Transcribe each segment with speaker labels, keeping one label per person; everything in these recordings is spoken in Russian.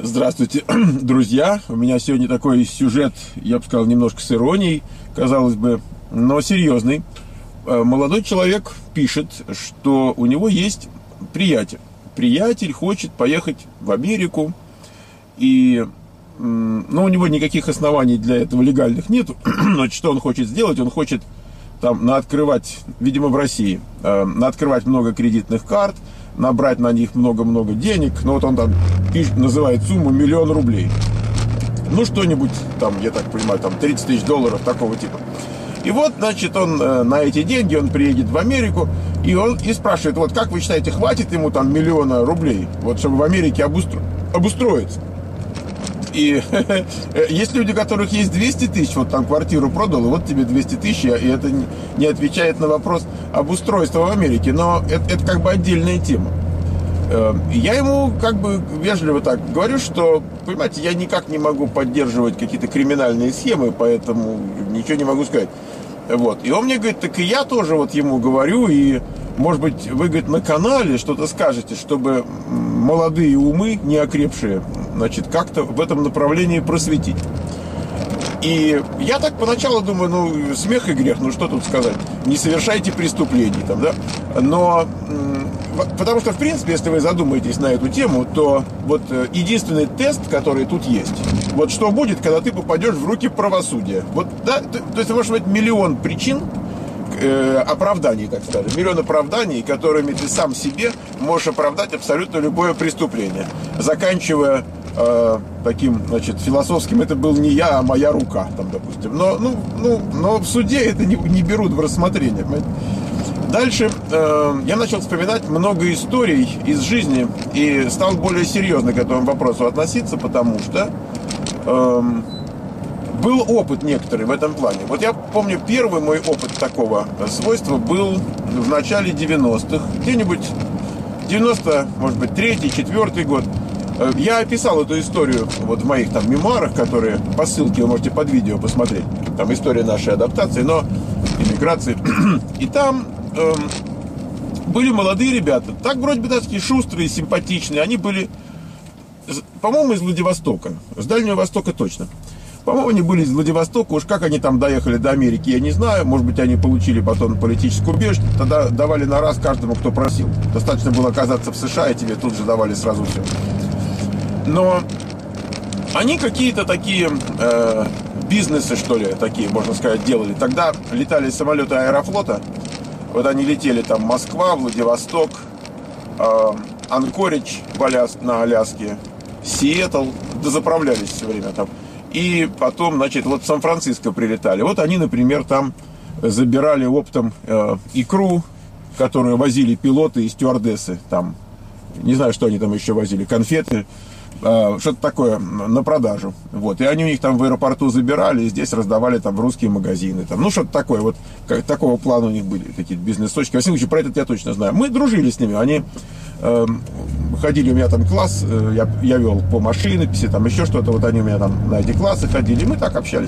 Speaker 1: Здравствуйте, друзья. У меня сегодня такой сюжет, я бы сказал, немножко с иронией, казалось бы, но серьезный. Молодой человек пишет, что у него есть приятель. Приятель хочет поехать в Америку, и у него никаких оснований для этого легальных нет. Но что он хочет сделать? Он хочет там наоткрывать, видимо, в России, наоткрывать много кредитных карт, набрать на них много-много денег. Ну, вот он там пишет, называет сумму $1 000 000 рублей. Ну, что-нибудь там, я так понимаю, там $30 000, такого типа. И вот, значит, он на эти деньги, он приедет в Америку, и спрашивает, вот как вы считаете, хватит ему там $1 000 000 рублей, вот чтобы в Америке обустроиться? И есть люди, у которых есть 200 тысяч, вот там квартиру продал, и вот тебе 200 тысяч, и это не отвечает на вопрос обустройства в Америке. Но это как бы отдельная тема. Я ему как бы вежливо так говорю, что, понимаете, я никак не могу поддерживать какие-то криминальные схемы, поэтому ничего не могу сказать. Вот. И он мне говорит, так и я тоже вот ему говорю, и, может быть, вы, говорит, на канале что-то скажете, чтобы молодые умы, не окрепшие, значит, как-то в этом направлении просветить. И я так поначалу думаю, смех и грех, что тут сказать, не совершайте преступлений там, да, но, потому что, в принципе, если вы задумаетесь на эту тему, то вот единственный тест, который тут есть, вот что будет, когда ты попадешь в руки правосудия, вот, да, то есть, может быть, миллион причин, оправданий, так скажем, миллион оправданий, которыми ты сам себе можешь оправдать абсолютно любое преступление, заканчивая таким, значит, философским, это был не я, а моя рука, там, допустим. Но в суде это не берут в рассмотрение. Понимаете? Дальше я начал вспоминать много историй из жизни и стал более серьезно к этому вопросу относиться, потому что был опыт некоторый в этом плане. Вот я помню, первый мой опыт такого свойства был в начале 90-х, где-нибудь 90, может быть, 3-й, 4-й год. Я описал эту историю вот в моих там мемуарах, которые по ссылке вы можете под видео посмотреть. Там история нашей адаптации, но иммиграции. И там были молодые ребята, так вроде бы такие шустрые, симпатичные. Они были, по-моему, из Владивостока, с Дальнего Востока точно. По-моему, они были из Владивостока, уж как они там доехали до Америки, я не знаю. Может быть, они получили потом политическую убежище, тогда давали на раз каждому, кто просил. Достаточно было оказаться в США, и тебе тут же давали сразу все. Но они какие-то такие бизнесы, что ли, такие, можно сказать, делали. Тогда летали самолеты Аэрофлота. Вот они летели там Москва, Владивосток, Анкоридж на Аляске, Сиэтл, дозаправлялись все время там. И потом, значит, вот в Сан-Франциско прилетали. Вот они, например, там забирали оптом икру, которую возили пилоты и стюардессы. Там, не знаю, что они там еще возили, конфеты, что-то такое на продажу. Вот. И они у них там в аэропорту забирали, и здесь раздавали там в русские магазины. Там, что-то такое. Вот такого плана у них были такие бизнес-точки. Во всяком случае, про это я точно знаю. Мы дружили с ними. Они ходили, у меня там класс, я вел по машинописи, там еще что-то. Вот они у меня там на эти классы ходили, и мы так общались.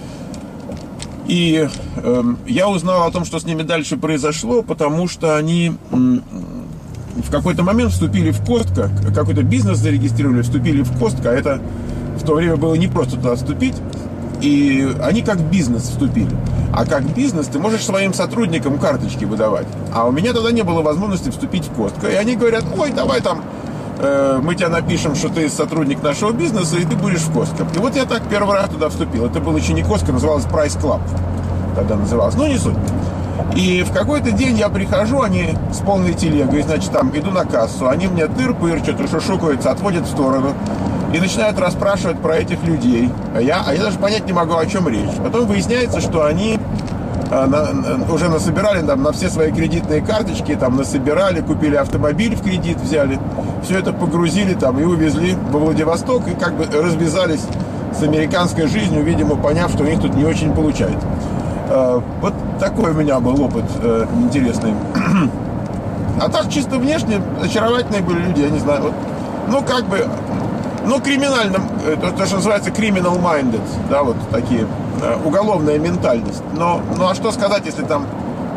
Speaker 1: И я узнал о том, что с ними дальше произошло, потому что они в какой-то момент вступили в Костко, какой-то бизнес зарегистрировали, вступили в Костко, а это в то время было не просто туда вступить, и они как бизнес вступили. А как бизнес ты можешь своим сотрудникам карточки выдавать. А у меня тогда не было возможности вступить в Костко. И они говорят, ой, давай там, мы тебя напишем, что ты сотрудник нашего бизнеса, и ты будешь в Костко. И вот я так первый раз туда вступил. Это было еще не Костко, называлось Price Club. Тогда называлось, но не суть. И в какой-то день я прихожу, они с полной телегой, значит, там иду на кассу, они мне тыр-пыр, что-то шушукаются, отводят в сторону и начинают расспрашивать про этих людей. А я даже понять не могу, о чем речь. Потом выясняется, что они уже насобирали там, на все свои кредитные карточки, там насобирали, купили автомобиль в кредит, взяли, все это погрузили там и увезли во Владивосток, и как бы развязались с американской жизнью, видимо, поняв, что у них тут не очень получается. Вот такой у меня был опыт интересный. А так чисто внешне очаровательные были люди, я не знаю. Вот, ну, как бы, ну, криминальным, то, что называется criminal minded, да, вот такие, уголовная ментальность. Но, ну, а что сказать, если там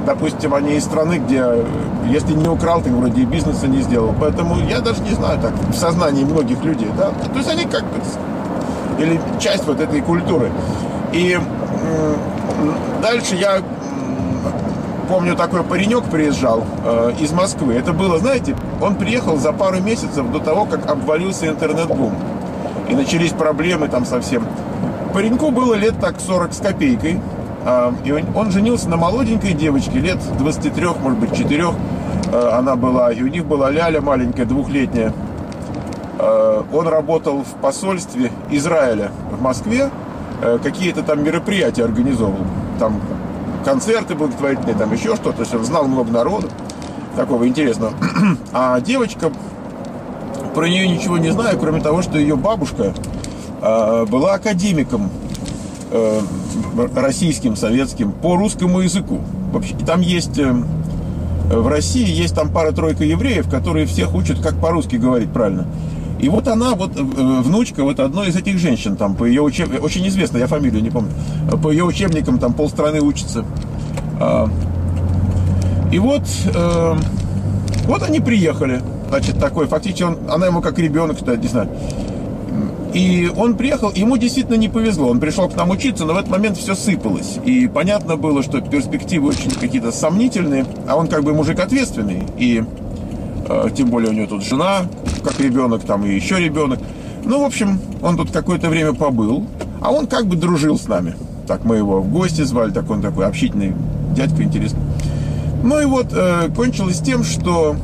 Speaker 1: допустим, они из страны, где если не украл, ты вроде и бизнеса не сделал. Поэтому я даже не знаю, так, в сознании многих людей, да, то есть они как бы, или часть вот этой культуры. И дальше я помню, такой паренек приезжал из Москвы. Это было, знаете, он приехал за пару месяцев до того, как обвалился интернет-бум. И начались проблемы там совсем. Пареньку было лет так 40 с копейкой. И он женился на молоденькой девочке, лет 23, может быть, 4 она была. И у них была ляля маленькая, 2-летняя. Он работал в посольстве Израиля в Москве. Какие-то там мероприятия организовывал. Там концерты благотворительные, там еще что-то. То есть он знал много народу. Такого интересного. А девочка, про нее ничего не знаю, кроме того, что ее бабушка была академиком российским, советским по русскому языку. Вообще, там есть, в России есть там пара-тройка евреев, которые всех учат, как по-русски говорить правильно. И вот она, вот внучка вот одной из этих женщин, там, по ее очень известно, я фамилию не помню, по ее учебникам там полстраны учатся. И вот они приехали, значит, такой, фактически она ему как ребенок, что не знаю. И он приехал, ему действительно не повезло. Он пришел к нам учиться, но в этот момент все сыпалось. И понятно было, что перспективы очень какие-то сомнительные. А он как бы мужик ответственный. И тем более у него тут жена, как ребенок, там и еще ребенок. Ну, в общем, он тут какое-то время побыл. А он как бы дружил с нами. Так, мы его в гости звали, так он такой общительный дядька, интересный. Ну и вот кончилось тем, что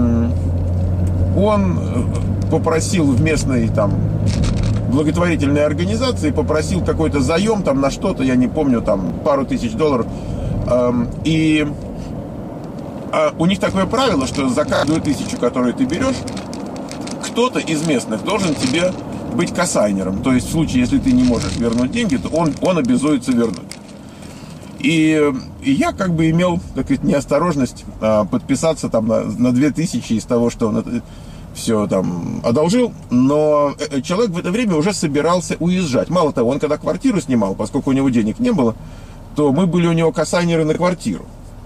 Speaker 1: он попросил в местной там благотворительной организации, попросил какой-то заем там на что-то, я не помню, там пару тысяч долларов. И у них такое правило, что за каждую 1000, которую ты берешь, кто-то из местных должен тебе быть кассайнером. То есть в случае, если ты не можешь вернуть деньги, то он обязуется вернуть. И я как бы имел, так сказать, неосторожность подписаться там на 2000 из того, что он все там одолжил, но человек в это время уже собирался уезжать. Мало того, он когда квартиру снимал, поскольку у него денег не было, то мы были у него кассайнеры на квартиру.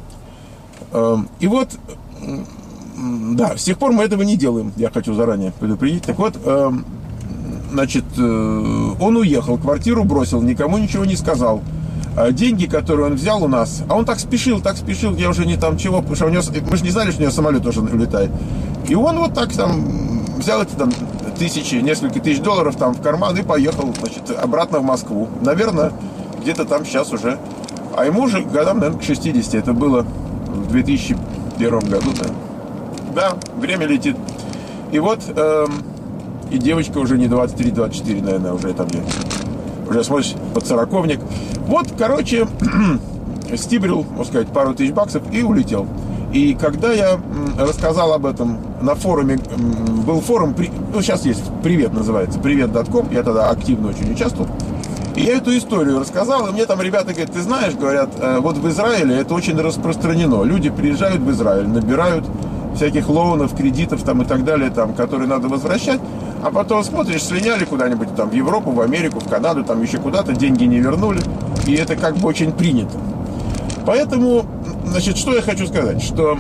Speaker 1: И вот, да, с тех пор мы этого не делаем, я хочу заранее предупредить. Так вот, значит, он уехал, квартиру бросил, никому ничего не сказал. Деньги, которые он взял у нас, а он так спешил, я уже не там чего, потому что у него, мы же не знали, что у него самолет тоже улетает. И он вот так там взял эти там несколько тысяч долларов там в карман и поехал, значит, обратно в Москву. Наверное, где-то там сейчас уже. А ему уже годам, наверное, к 60. Это было в 2001 году, да, время летит. И вот, и девочка уже не 23-24, наверное, уже там нет. Уже смотришь, под 40-ник. Вот, короче, стибрил, можно сказать, пару тысяч баксов и улетел. И когда я рассказал об этом на форуме, был форум, ну, сейчас есть, «Привет» называется, «Привет.com», я тогда активно очень участвовал. И я эту историю рассказал, и мне там ребята говорят, ты знаешь, говорят, вот в Израиле это очень распространено. Люди приезжают в Израиль, набирают всяких лоунов, кредитов там и так далее, там, которые надо возвращать, а потом смотришь, слиняли куда-нибудь там в Европу, в Америку, в Канаду, там еще куда-то, деньги не вернули, и это как бы очень принято. Поэтому, значит, что я хочу сказать, что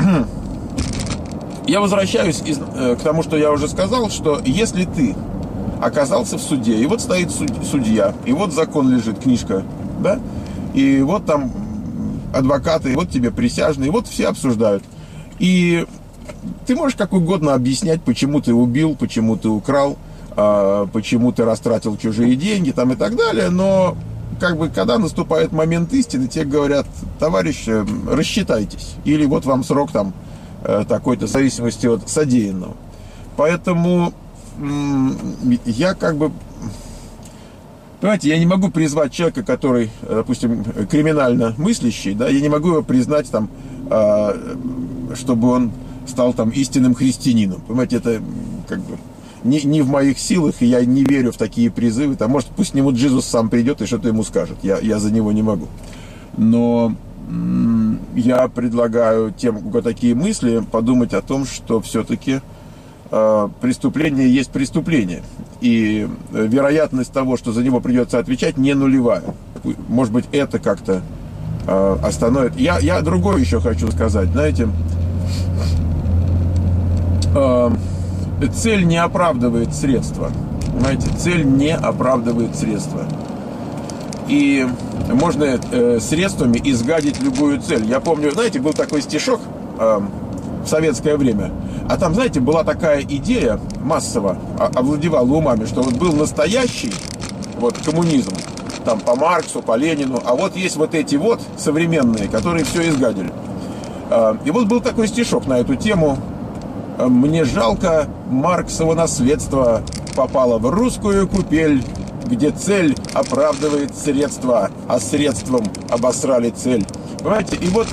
Speaker 1: я возвращаюсь к тому, что я уже сказал, что если ты оказался в суде, и вот стоит судья, и вот закон лежит, книжка, да, и вот там адвокаты, и вот тебе присяжные, и вот все обсуждают. И ты можешь как угодно объяснять, почему ты убил, почему ты украл, почему ты растратил чужие деньги там и так далее, но как бы когда наступает момент истины, тебе говорят, товарищ, рассчитайтесь, или вот вам срок там такой-то, в зависимости от содеянного. Поэтому я как бы, понимаете, я не могу призвать человека, который, допустим, криминально мыслящий, да, я не могу его признать там, чтобы он стал там истинным христианином. Понимаете, это как бы не в моих силах, и я не верю в такие призывы. Там, может, пусть к нему Иисус сам придет и что-то ему скажет. Я за него не могу. Но я предлагаю тем, у кого такие мысли, подумать о том, что все-таки преступление есть преступление. И вероятность того, что за него придется отвечать, не нулевая. Может быть, это как-то остановит. Я другое еще хочу сказать. Знаете, цель не оправдывает средства. Понимаете, цель не оправдывает средства. И можно средствами изгадить любую цель. Я помню, знаете, был такой стишок в советское время. А там, знаете, была такая идея массово овладевала умами, что вот был настоящий вот коммунизм, там по Марксу, по Ленину, а вот есть вот эти вот современные, которые все изгадили. И вот был такой стишок на эту тему. «Мне жалко, Марксово наследство попало в русскую купель, где цель оправдывает средства, а средством обосрали цель». Понимаете, и вот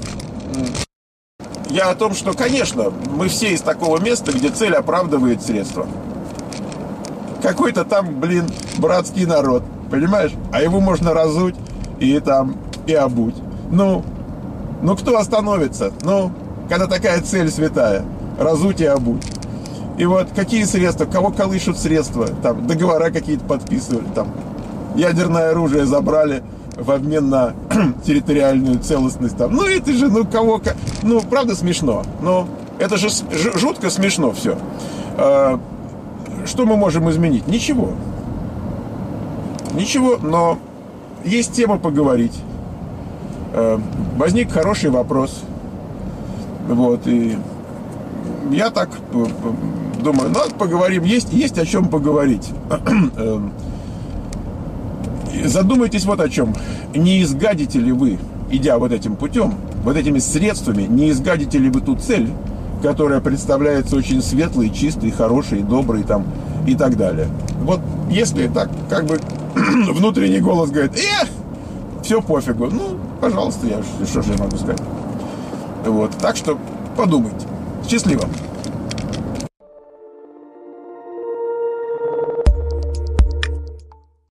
Speaker 1: я о том, что, конечно, мы все из такого места, где цель оправдывает средства. Какой-то там, братский народ, понимаешь? А его можно разуть и обуть. Ну, кто остановится? Ну, когда такая цель святая, разуть и обуть. И вот какие средства, кого колышут средства, там договора какие-то подписывали, там ядерное оружие забрали в обмен на территориальную целостность, там. Ну это же, правда смешно, это же жутко смешно все. Что мы можем изменить? Ничего, но есть тема поговорить. Возник хороший вопрос, вот, и я так думаю, поговорим, есть о чем поговорить. Задумайтесь вот о чем. Не изгадите ли вы, идя вот этим путем, вот этими средствами, не изгадите ли вы ту цель, которая представляется очень светлой, чистой, хорошей, доброй там, и так далее. Вот если так, внутренний голос говорит, все пофигу, пожалуйста, что же я могу сказать. Вот, так что подумайте. Счастливо.